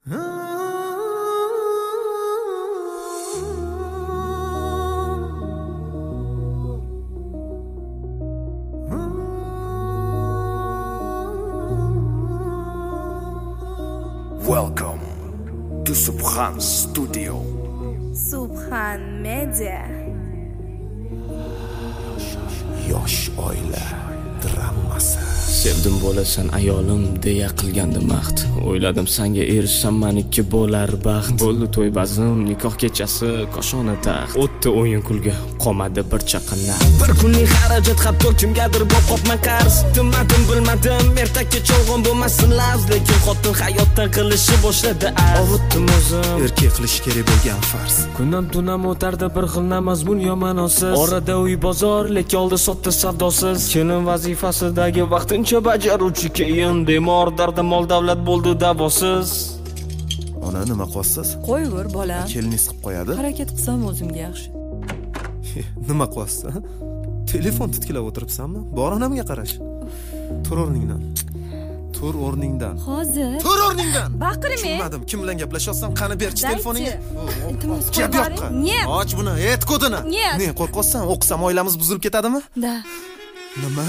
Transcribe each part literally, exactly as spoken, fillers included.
Welcome to Subhan Studio. Subhan Media. Yosh oila dramasi. Sevdim bo'lasan ayolim deya qilgandi mahd. O'yladim senga erishsam meniki bo'lar baxt. Bo'ldi to'y bazm, nikoh kechasi, koshona taxt. O'tdi o'yin kulga, qolmadi bir chaqanlar. Bir kunlik xarajat hatto kimgadir bo'lib qopman qarz. Bilmadim bilmadim, ertakka cholg'on bo'lmasin laz, lekin xotin hayotdan qilishi boshladi az. Ovutdim o'zim, Erkak qilish kerak bo'lgan farz. kundan tunam o'tardi bir xil namazmun yomanosiz. Orada uy bozor, lekin oldi sotdi savdosiz. Kelin vazifasidagi vaqtincha bajaruvchi, keyin bemor dardi mol davlat bo'ldi davosiz. Ona nima qilyapsiz? Qo'yver bola. Keliniz qilib qo'yadi. Harakat qilsam o'zimga yaxshi. Nima qilyapsiz? Telefon titkilab o'tiribsanmi? Bor onamga qarash. Tur o'rningdan. Tur o'rningdan. Hozir. Tur o'rningdan. Baqirmang. Tushunmadim. Kim bilan gaplashyapsan? Qani berchi telefoningni. Iltimos Gap yo'qqa. Нет. Och buni, et kodini. Нет. Ne, qo'rqyapsan? O'qisam oilamiz buzilib ketadimi? Da. Nima?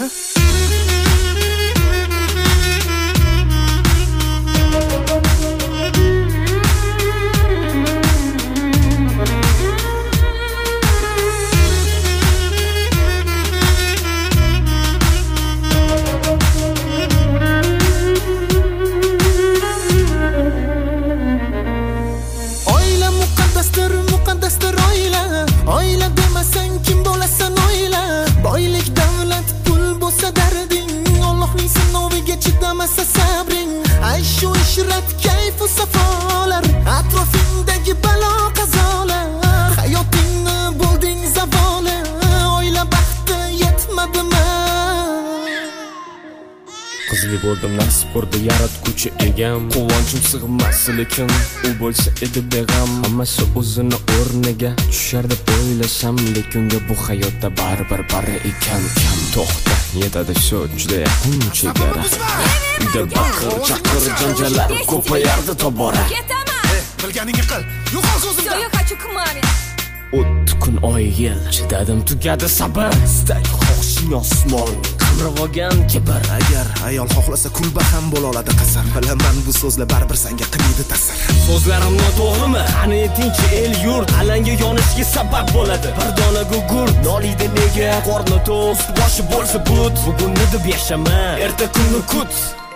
Oila muqaddasdir, muqaddasdir oila. Oila demasang kim bo'lasan oila. Boylik, davlat, pul bo'lsa darding. Allohning sinoviga chidamasa sabring. Ayshu ishrat, kayfu safolar, atrofingdagi balo qazolar. Hayotingni bo'lding zavoli. Oila baxti yetmadimi? Qizli bo'ldim, nasib ko'rdi yaratguvchi egam. Quvonchim sig'mas, lekin u bo'lsa edi beg'am. Hammasi o'zini o'rniga tushar deb o'ylasam, lekin bu hayotda baribir bari ekan. Kam to'xta, yetadi shu juda yaqin chegara. Uyda baqir chaqir janjallar ko'payardi tobora. Ketaman. Bilganingni qil. Yo'qol so'zimdan. Yo, yo, хочу к mаме. O'tdi kun oy yil, chidadim tugadi sabr. Istak xohishing osmon, qamrab olgan kibr. Agar ayol xohlasa kulba ham bo'la oladi qasam. Bilaman bu so'zlar baribir senga qilmaydi ta'sir. So'zlarim noto'g'rimi? Qani etingchi el yurt, alanga yonishga sabab bo'ladi. Bir dona gugurt noliydi nega? Qorni to'q, boshi bo'lsa but. Bugunni deb yashama, erta kunni kut.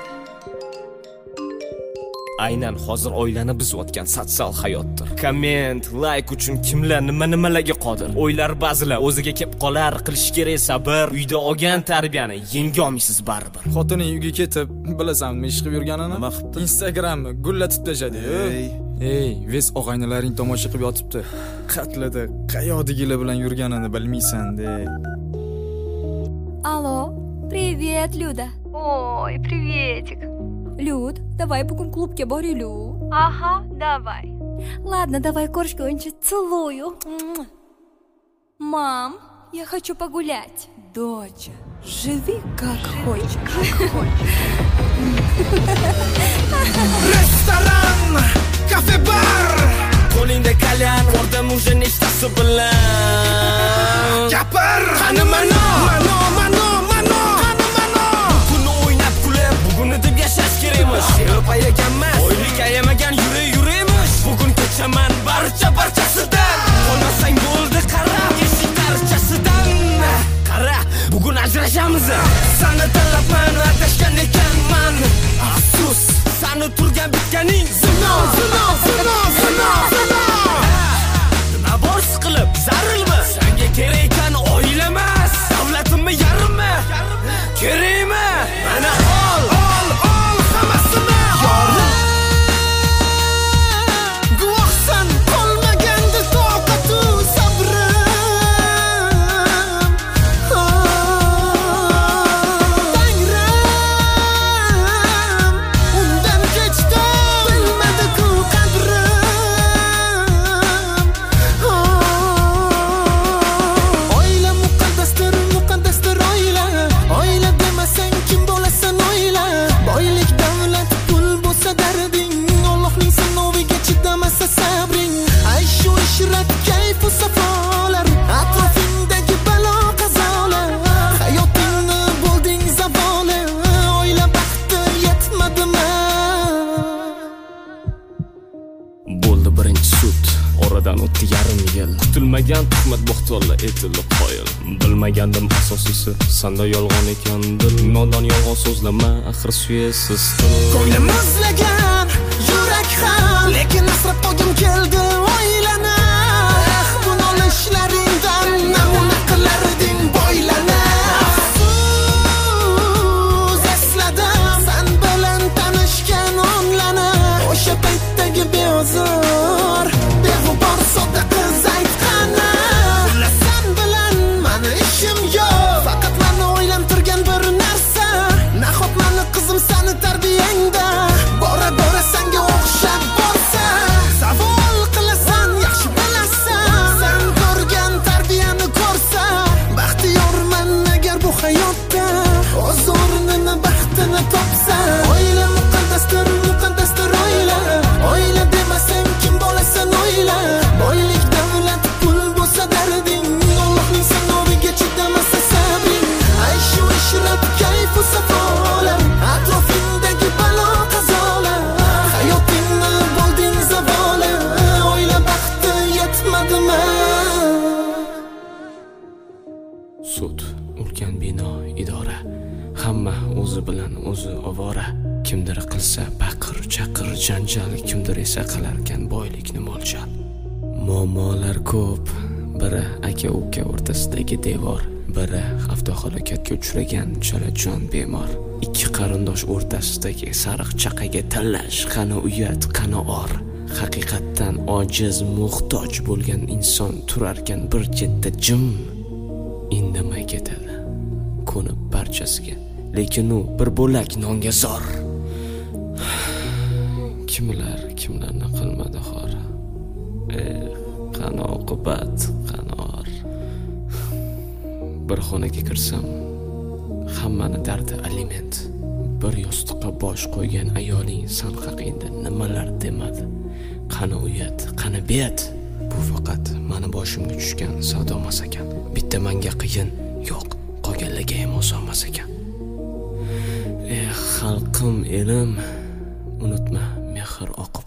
Aynan hozir oilani buzayotgan sotsial hayotdir. Komment, like uchun kimlar nima nimalarga qodir. O'ylar ba'zilar o'ziga kelib qolar, qilish kerak sabr. Uyda olgan tarbiyani yenga olmaysiz baribir. Xotining uyga ketib, bilasanmi nima ish qilib yurganini? Nima qilibdi? Instagramni gullatib tashadi. Ey, Ey, ves og'aynilaring tomosha qilib yotibdi. Qatlida qayoqdagilar bilan yurganini bilmaysan-de. Алло, привет, Люда. Ой, приветик. Люд, давай bugun klubga boraylik. Ага, давай. Ладно, давай корочка, целую. Мам, я хочу погулять. Доча, живи как хочешь. Как хочешь. Restoran, kafe bar. Qo'lingda kalyan, orda mujin nechtasi bilan. Gapir. Qani mano, mano, mano, mano. Qani mano. Buni o'ynab kulib, bugunni deb yashash kerakmish. Sevib ayaganmas, oylik ayamagan yuri yurimish. Bugun kechaman barcha barchasidan. Qolmasang bo'ldi qarab, eshik tarchasidan. Qara, bugun ajrashamiz. Sani tanlabman, adashgan ekanman. Afsus, sani turgan bitganing zino, zino, zino, zino, zino. Nima bor siqilib, zarilmi? Senga kerak ekan oila emas, davlatimmi yarimmi? Kerakmi? Mana ol, Ol, ol hammasini. Guvohsan qolmagandi toqatu sabrim. Tangrim, undan kechdi bilmadi-ku qadrim. Oradan o'tdi yarim yil. Kutilmagan tuhmat bo'xtonlar etilib qoyil. Bilmagandim asosiysi sanda yolg'on ekan dil. Nodon yolg'on so'zlama, axir suyesiz til. Ko'nglim muzlagan, yurak ham, lekin asrab qolgim keldi o'ylana. Bu nolishlaringdan namuna qilarding boylana. Afsus esladim sen bilan tanishgan onlana. O'sha paytdagi beozor, beg'ubor sodda qiz aytgani. Sen bilan mani ishim yo'q, faqat meni o'ylantirgan bir narsa. Nahot meni qizim seni tarbiyangda bora bora senga o'xshab borsa. Savol qilasan, yaxshi bilasan, sen ko'rgan tarbiyani ko'rsa. Baxtiyorman agar bu hayotda o'z o'rnini, baxtini topsa. Oila muqaddasdir, muqaddasdir oila. Oila demasang kim bo'lasan oila. Boylik, davlat, pul bo'lsa darding, Allohning sanoviga chidamasa sabring. Ayshu ishrat, kayfu safolar, atrofingdagi balo qazolar. Hayotingni bo'lding zavola, oila baxti yetmadimi? Sud, ulkan bino, idora, hamma o'zi bilan o'zi ovora. Kimdir qilsa baqir, chaqir, janjal, kimdir esa qilarkan boylikni mo'ljal. Muammolar ko'p, biri aka-uka o'rtasidagi devor, biri avtohalokatga uchragan chalajon bemor. Ikki qarindosh o'rtasidagi sariq chaqaga tanlash, qani uyat, qani or. Haqiqatdan ojiz, muhtoj bo'lgan inson turarkan bir chetda jim, indamay ketadi, ko'nib barchasiga, lekin u bir bo'lak nonga zor. Kimlar kimlarni qilmadi xor. Eh, qani oqibat, qani or. Bir xonaga kirsam, hammani dardi aliment. Bir yostiqqa bosh qo'ygan ayoling san haqida nimalar demadi. Qani uyat, qani bet. Bu faqat meni boshimga tushgan savdo emas ekan. Bitta menga qiyin, yo'q, qolganlarga ham oson emas ekan. Eh, xalqim, elim, unutma, mehr oqib